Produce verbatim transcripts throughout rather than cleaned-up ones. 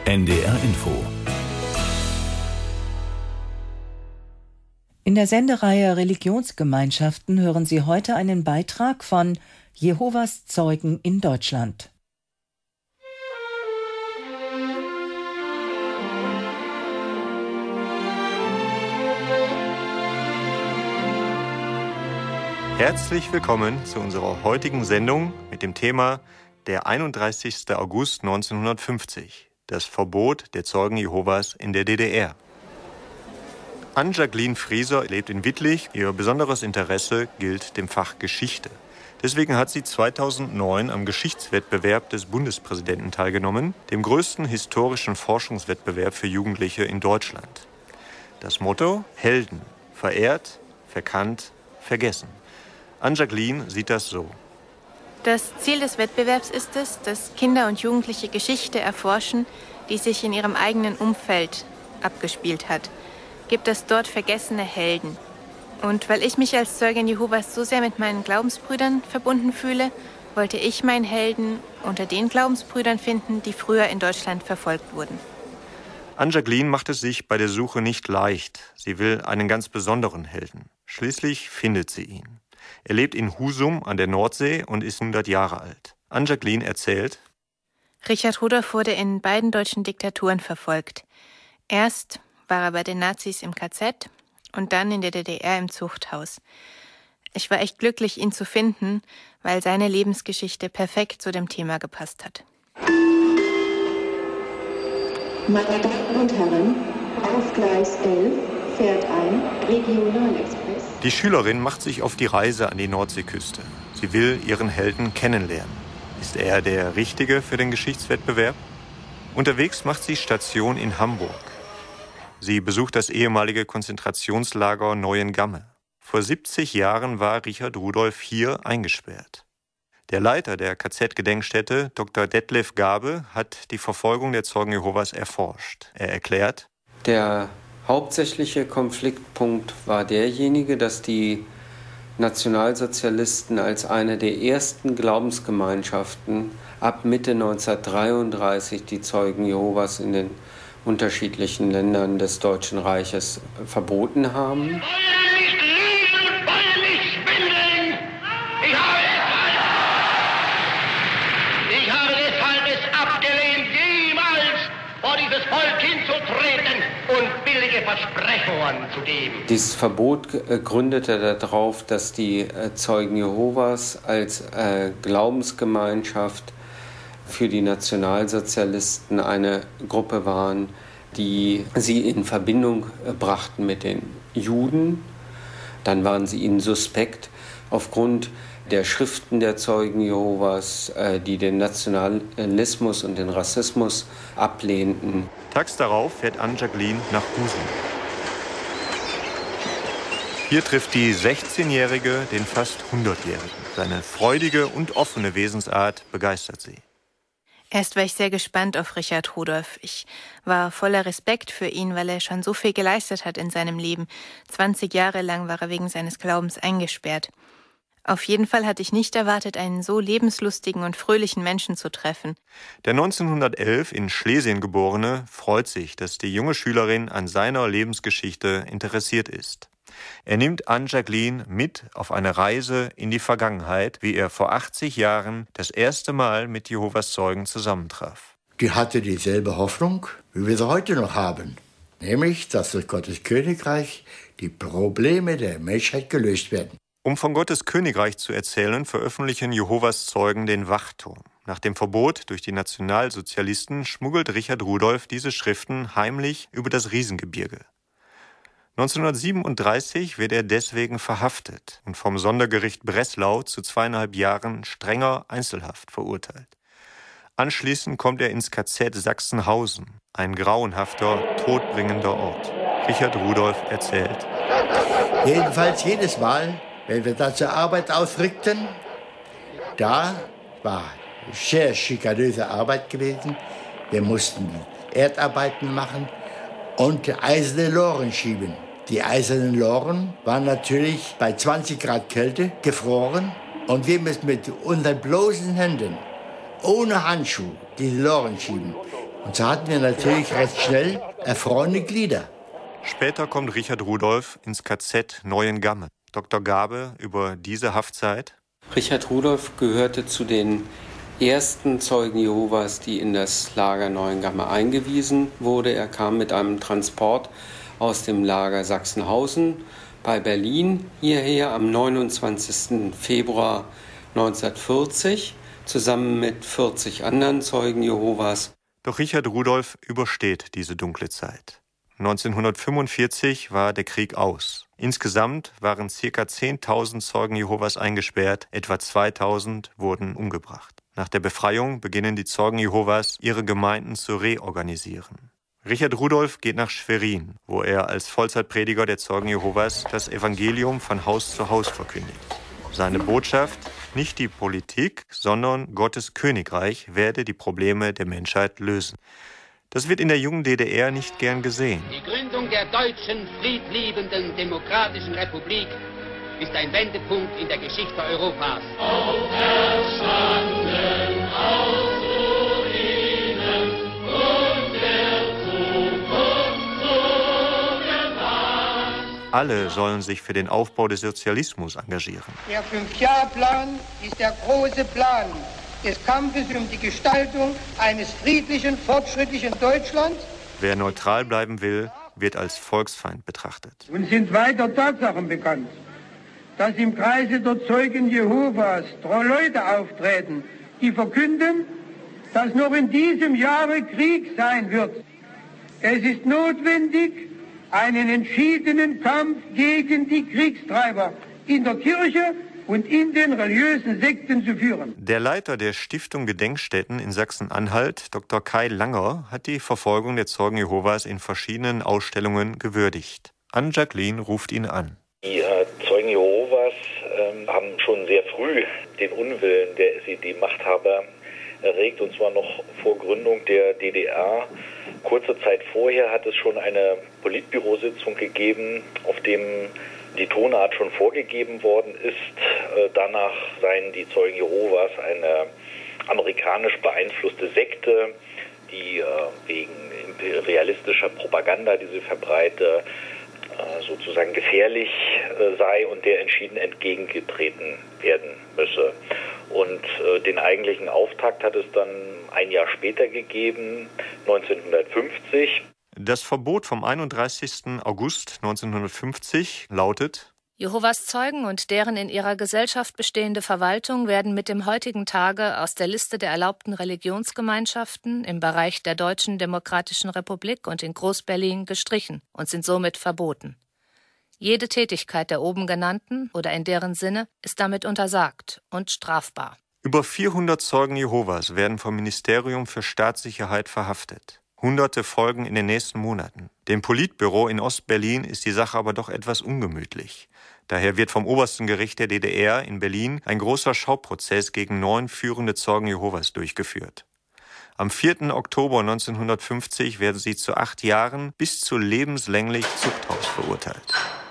N D R Info. In der Sendereihe Religionsgemeinschaften hören Sie heute einen Beitrag von Jehovas Zeugen in Deutschland. Herzlich willkommen zu unserer heutigen Sendung mit dem Thema der einunddreißigsten August neunzehnhundertfünfzig, das Verbot der Zeugen Jehovas in der D D R. Anne-Jacqueline Frieser lebt in Wittlich. Ihr besonderes Interesse gilt dem Fach Geschichte. Deswegen hat sie zweitausendneun am Geschichtswettbewerb des Bundespräsidenten teilgenommen, dem größten historischen Forschungswettbewerb für Jugendliche in Deutschland. Das Motto: Helden, verehrt, verkannt, vergessen. Anne-Jacqueline sieht das so. Das Ziel des Wettbewerbs ist es, dass Kinder und Jugendliche Geschichte erforschen, die sich in ihrem eigenen Umfeld abgespielt hat. Gibt es dort vergessene Helden? Und weil ich mich als Zeugin Jehovas so sehr mit meinen Glaubensbrüdern verbunden fühle, wollte ich meinen Helden unter den Glaubensbrüdern finden, die früher in Deutschland verfolgt wurden. Anne-Jacqueline macht es sich bei der Suche nicht leicht. Sie will einen ganz besonderen Helden. Schließlich findet sie ihn. Er lebt in Husum an der Nordsee und ist hundert Jahre alt. Anne-Jacqueline erzählt: Richard Rudolph wurde in beiden deutschen Diktaturen verfolgt. Erst war er bei den Nazis im K Z und dann in der D D R im Zuchthaus. Ich war echt glücklich, ihn zu finden, weil seine Lebensgeschichte perfekt zu dem Thema gepasst hat. Meine Damen und Herren, auf Gleis elf fährt ein Regionalexpress. Die Schülerin macht sich auf die Reise an die Nordseeküste. Sie will ihren Helden kennenlernen. Ist er der Richtige für den Geschichtswettbewerb? Unterwegs macht sie Station in Hamburg. Sie besucht das ehemalige Konzentrationslager Neuengamme. Vor siebzig Jahren war Richard Rudolph hier eingesperrt. Der Leiter der K Z-Gedenkstätte, Doktor Detlef Gabe, hat die Verfolgung der Zeugen Jehovas erforscht. Er erklärt: Der hauptsächliche Konfliktpunkt war derjenige, dass die Nationalsozialisten als eine der ersten Glaubensgemeinschaften ab Mitte neunzehnhundertdreiunddreißig die Zeugen Jehovas in den unterschiedlichen Ländern des Deutschen Reiches verboten haben. Versprechungen zu geben. Dieses Verbot äh, gründete darauf, dass die äh, Zeugen Jehovas als äh, Glaubensgemeinschaft für die Nationalsozialisten eine Gruppe waren, die sie in Verbindung äh, brachten mit den Juden. Dann waren sie ihnen suspekt aufgrund der Schriften der Zeugen Jehovas, äh, die den Nationalismus und den Rassismus ablehnten. Tags darauf fährt Anne-Jacqueline nach Husum. Hier trifft die sechzehnjährige den fast hundertjährigen. Seine freudige und offene Wesensart begeistert sie. Erst war ich sehr gespannt auf Richard Rudolph. Ich war voller Respekt für ihn, weil er schon so viel geleistet hat in seinem Leben. zwanzig Jahre lang war er wegen seines Glaubens eingesperrt. Auf jeden Fall hatte ich nicht erwartet, einen so lebenslustigen und fröhlichen Menschen zu treffen. Der neunzehnhundertelf in Schlesien geborene freut sich, dass die junge Schülerin an seiner Lebensgeschichte interessiert ist. Er nimmt Anne-Jacqueline mit auf eine Reise in die Vergangenheit, wie er vor achtzig Jahren das erste Mal mit Jehovas Zeugen zusammentraf. Die hatte dieselbe Hoffnung, wie wir sie heute noch haben. Nämlich, dass durch Gottes Königreich die Probleme der Menschheit gelöst werden. Um von Gottes Königreich zu erzählen, veröffentlichen Jehovas Zeugen den Wachturm. Nach dem Verbot durch die Nationalsozialisten schmuggelt Richard Rudolph diese Schriften heimlich über das Riesengebirge. neunzehnhundertsiebenunddreißig wird er deswegen verhaftet und vom Sondergericht Breslau zu zweieinhalb Jahren strenger Einzelhaft verurteilt. Anschließend kommt er ins K Z Sachsenhausen, ein grauenhafter, todbringender Ort. Richard Rudolph erzählt: Jedenfalls jedes Mal, wenn wir da zur Arbeit ausrückten, da war sehr schikanöse Arbeit gewesen. Wir mussten Erdarbeiten machen und eiserne Loren schieben. Die eisernen Loren waren natürlich bei zwanzig Grad Kälte gefroren und wir müssen mit unseren bloßen Händen, ohne Handschuh, die Loren schieben. Und so hatten wir natürlich recht schnell erfrorene Glieder. Später kommt Richard Rudolph ins K Z Neuengamme. Doktor Gabe über diese Haftzeit. Richard Rudolph gehörte zu den ersten Zeugen Jehovas, die in das Lager Neuengamme eingewiesen wurde. Er kam mit einem Transport aus dem Lager Sachsenhausen bei Berlin hierher am neunundzwanzigsten Februar neunzehnhundertvierzig zusammen mit vierzig anderen Zeugen Jehovas. Doch Richard Rudolph übersteht diese dunkle Zeit. neunzehnhundertfünfundvierzig war der Krieg aus. Insgesamt waren ca. zehntausend Zeugen Jehovas eingesperrt, etwa zweitausend wurden umgebracht. Nach der Befreiung beginnen die Zeugen Jehovas, ihre Gemeinden zu reorganisieren. Richard Rudolph geht nach Schwerin, wo er als Vollzeitprediger der Zeugen Jehovas das Evangelium von Haus zu Haus verkündigt. Seine Botschaft: Nicht die Politik, sondern Gottes Königreich werde die Probleme der Menschheit lösen. Das wird in der jungen D D R nicht gern gesehen. Die Gründung der deutschen, friedliebenden, demokratischen Republik ist ein Wendepunkt in der Geschichte Europas. Auferstanden aus Ruinen und der Zukunft zugewandt. Alle sollen sich für den Aufbau des Sozialismus engagieren. Der Fünfjahrplan ist der große Plan des Kampfes um die Gestaltung eines friedlichen, fortschrittlichen Deutschlands. Wer neutral bleiben will, wird als Volksfeind betrachtet. Uns sind weiter Tatsachen bekannt, dass im Kreise der Zeugen Jehovas Leute auftreten, die verkünden, dass noch in diesem Jahre Krieg sein wird. Es ist notwendig, einen entschiedenen Kampf gegen die Kriegstreiber in der Kirche und in den religiösen Sekten zu führen. Der Leiter der Stiftung Gedenkstätten in Sachsen-Anhalt, Doktor Kai Langer, hat die Verfolgung der Zeugen Jehovas in verschiedenen Ausstellungen gewürdigt. Anne-Jacqueline ruft ihn an. Die äh, Zeugen Jehovas äh, haben schon sehr früh den Unwillen der S E D-Machthaber erregt, und zwar noch vor Gründung der D D R. Kurze Zeit vorher hat es schon eine Politbürositzung gegeben, auf dem die Tonart schon vorgegeben worden ist. Äh, danach seien die Zeugen Jehovas eine amerikanisch beeinflusste Sekte, die äh, wegen imperialistischer Propaganda, die sie verbreite, sozusagen gefährlich sei und der entschieden entgegengetreten werden müsse. Und äh, den eigentlichen Auftakt hat es dann ein Jahr später gegeben, neunzehnhundertfünfzig. Das Verbot vom einunddreißigsten August neunzehnhundertfünfzig lautet: Jehovas Zeugen und deren in ihrer Gesellschaft bestehende Verwaltung werden mit dem heutigen Tage aus der Liste der erlaubten Religionsgemeinschaften im Bereich der Deutschen Demokratischen Republik und in Groß-Berlin gestrichen und sind somit verboten. Jede Tätigkeit der oben genannten oder in deren Sinne ist damit untersagt und strafbar. Über vierhundert Zeugen Jehovas werden vom Ministerium für Staatssicherheit verhaftet. Hunderte folgen in den nächsten Monaten. Dem Politbüro in Ost-Berlin ist die Sache aber doch etwas ungemütlich. Daher wird vom obersten Gericht der D D R in Berlin ein großer Schauprozess gegen neun führende Zeugen Jehovas durchgeführt. Am vierten Oktober neunzehnhundertfünfzig werden sie zu acht Jahren bis zu lebenslänglich Zuchthaus verurteilt.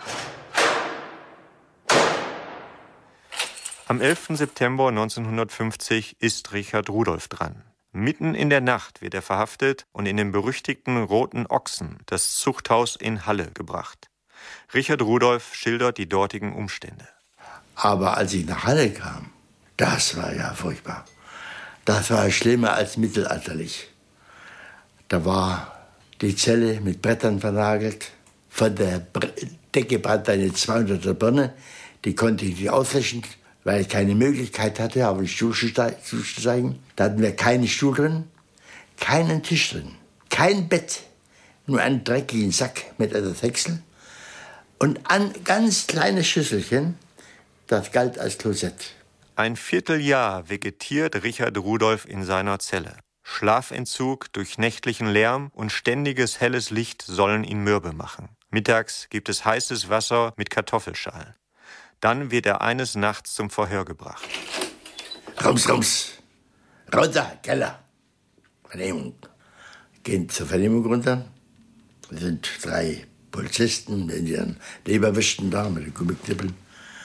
Am elften September neunzehnhundertfünfzig ist Richard Rudolph dran. Mitten in der Nacht wird er verhaftet und in den berüchtigten Roten Ochsen, das Zuchthaus in Halle, gebracht. Richard Rudolph schildert die dortigen Umstände. Aber als ich nach Halle kam, das war ja furchtbar. Das war schlimmer als mittelalterlich. Da war die Zelle mit Brettern vernagelt. Von der Decke brannte eine zweihunderter Birne. Die konnte ich nicht auslöschen, weil ich keine Möglichkeit hatte, auf den Stuhl zu steigen. Da hatten wir keinen Stuhl drin, keinen Tisch drin, kein Bett, nur einen dreckigen Sack mit etwas Häcksel und ein ganz kleines Schüsselchen, das galt als Klosett. Ein Vierteljahr vegetiert Richard Rudolph in seiner Zelle. Schlafentzug durch nächtlichen Lärm und ständiges helles Licht sollen ihn mürbe machen. Mittags gibt es heißes Wasser mit Kartoffelschalen. Dann wird er eines Nachts zum Verhör gebracht. Rums, rums. Runter, Keller. Vernehmung. Gehen zur Vernehmung runter. Es sind drei Polizisten in ihren Leberwürsten da mit den Gummiknippeln.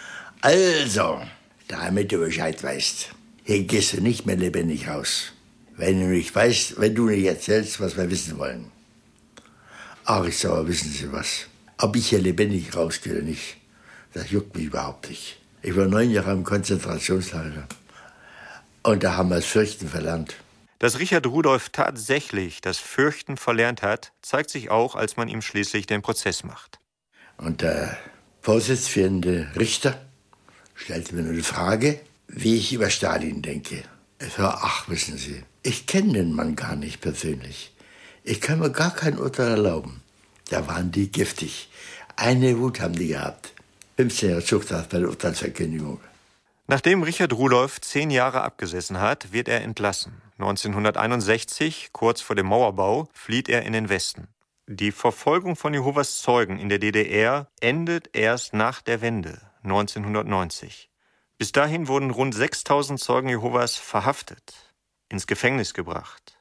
Also, damit du Bescheid weißt, hier gehst du nicht mehr lebendig raus. wenn du nicht weißt, wenn du nicht erzählst, was wir wissen wollen. Ach, ich sage, wissen Sie was? Ob ich hier lebendig rausgehe oder nicht, das juckt mich überhaupt nicht. Ich war neun Jahre im Konzentrationslager und da haben wir das Fürchten verlernt. Dass Richard Rudolph tatsächlich das Fürchten verlernt hat, zeigt sich auch, als man ihm schließlich den Prozess macht. Und der vorsitzende Richter stellte mir nur die Frage, wie ich über Stalin denke. Ich sage, ach, wissen Sie, ich kenne den Mann gar nicht persönlich. Ich kann mir gar kein Urteil erlauben. Da waren die giftig. Eine Wut haben die gehabt. fünfzehn Jahre Zuchthaft bei der Urteilsverkündigung. Nachdem Richard Rudolph zehn Jahre abgesessen hat, wird er entlassen. neunzehnhunderteinundsechzig, kurz vor dem Mauerbau, flieht er in den Westen. Die Verfolgung von Jehovas Zeugen in der D D R endet erst nach der Wende, neunzehnhundertneunzig. Bis dahin wurden rund sechstausend Zeugen Jehovas verhaftet, ins Gefängnis gebracht.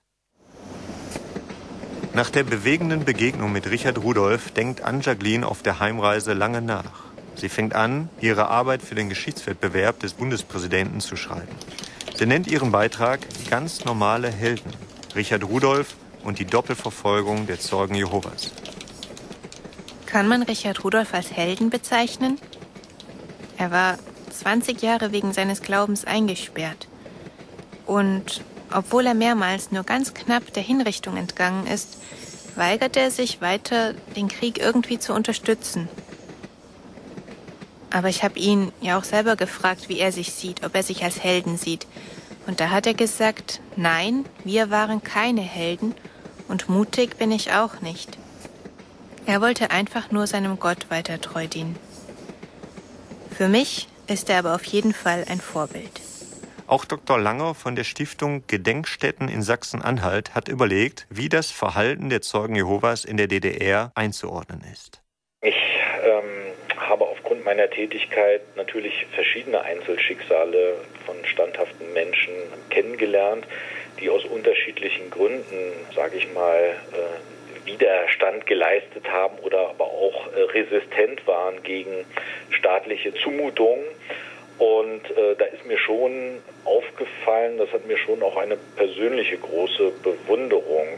Nach der bewegenden Begegnung mit Richard Rudolph denkt Anja Glien auf der Heimreise lange nach. Sie fängt an, ihre Arbeit für den Geschichtswettbewerb des Bundespräsidenten zu schreiben. Sie nennt ihren Beitrag »Ganz normale Helden«, Richard Rudolph und die Doppelverfolgung der Zeugen Jehovas. Kann man Richard Rudolph als Helden bezeichnen? Er war zwanzig Jahre wegen seines Glaubens eingesperrt. Und obwohl er mehrmals nur ganz knapp der Hinrichtung entgangen ist, weigert er sich weiter, den Krieg irgendwie zu unterstützen. Aber ich habe ihn ja auch selber gefragt, wie er sich sieht, ob er sich als Helden sieht. Und da hat er gesagt, nein, wir waren keine Helden und mutig bin ich auch nicht. Er wollte einfach nur seinem Gott weiter treu dienen. Für mich ist er aber auf jeden Fall ein Vorbild. Auch Doktor Langer von der Stiftung Gedenkstätten in Sachsen-Anhalt hat überlegt, wie das Verhalten der Zeugen Jehovas in der D D R einzuordnen ist. Ich ähm, habe aufgrund meiner Tätigkeit natürlich verschiedene Einzelschicksale von standhaften Menschen kennengelernt, die aus unterschiedlichen Gründen, sage ich mal, äh, Widerstand geleistet haben oder aber auch äh, resistent waren gegen staatliche Zumutungen. Und äh, da ist mir schon aufgefallen, das hat mir schon auch eine persönliche große Bewunderung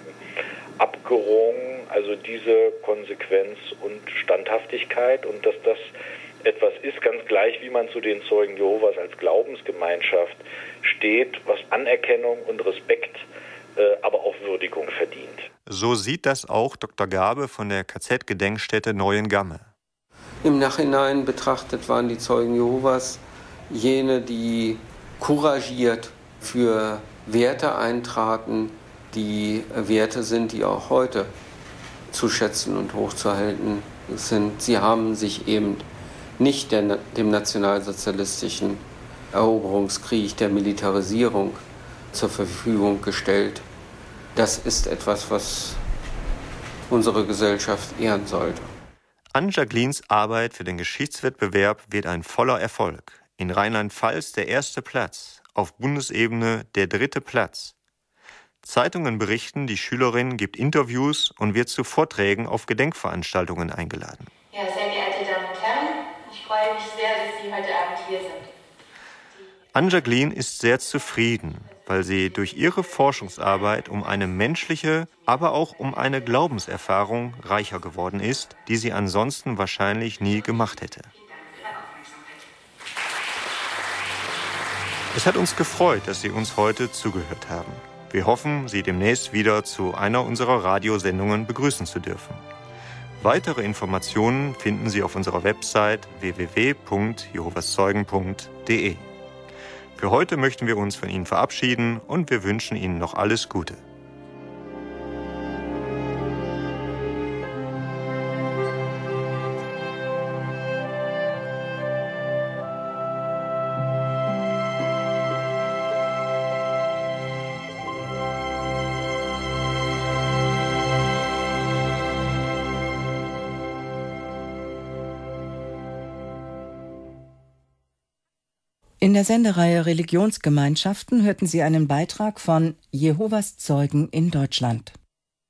abgerungen, also diese Konsequenz und Standhaftigkeit und dass das etwas ist, ganz gleich wie man zu den Zeugen Jehovas als Glaubensgemeinschaft steht, was Anerkennung und Respekt, äh, aber auch Würdigung verdient. So sieht das auch Doktor Gabe von der K Z-Gedenkstätte Neuengamme. Im Nachhinein betrachtet waren die Zeugen Jehovas jene, die couragiert für Werte eintraten, die Werte sind, die auch heute zu schätzen und hochzuhalten sind. Sie haben sich eben nicht der, dem nationalsozialistischen Eroberungskrieg, der Militarisierung zur Verfügung gestellt. Das ist etwas, was unsere Gesellschaft ehren sollte. Anja Gliens Arbeit für den Geschichtswettbewerb wird ein voller Erfolg. In Rheinland-Pfalz der erste Platz, auf Bundesebene der dritte Platz. Zeitungen berichten, die Schülerin gibt Interviews und wird zu Vorträgen auf Gedenkveranstaltungen eingeladen. Ja, sehr geehrte Damen und Herren, ich freue mich sehr, dass Sie heute Abend hier sind. Anja Glien ist sehr zufrieden, weil sie durch ihre Forschungsarbeit um eine menschliche, aber auch um eine Glaubenserfahrung reicher geworden ist, die sie ansonsten wahrscheinlich nie gemacht hätte. Es hat uns gefreut, dass Sie uns heute zugehört haben. Wir hoffen, Sie demnächst wieder zu einer unserer Radiosendungen begrüßen zu dürfen. Weitere Informationen finden Sie auf unserer Website w w w punkt jehovaszeugen punkt de. Für heute möchten wir uns von Ihnen verabschieden und wir wünschen Ihnen noch alles Gute. In der Sendereihe Religionsgemeinschaften hörten Sie einen Beitrag von Jehovas Zeugen in Deutschland.